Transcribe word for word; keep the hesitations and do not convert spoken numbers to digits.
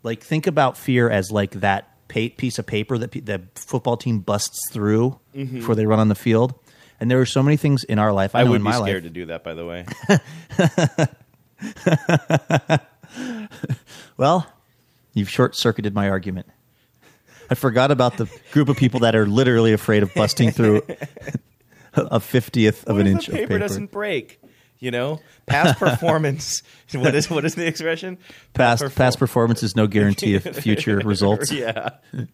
Like, think about fear as like that pa- piece of paper that pe- the football team busts through mm-hmm. before they run on the field. And there are so many things in our life. I, I know would in be my scared life, to do that, by the way. Well, you've short-circuited my argument. I forgot about the group of people that are literally afraid of busting through a fiftieth of what an if inch the paper of paper. Doesn't break. You know, past performance. what is what is the expression? Past Perform- past performance is no guarantee of future results. Yeah.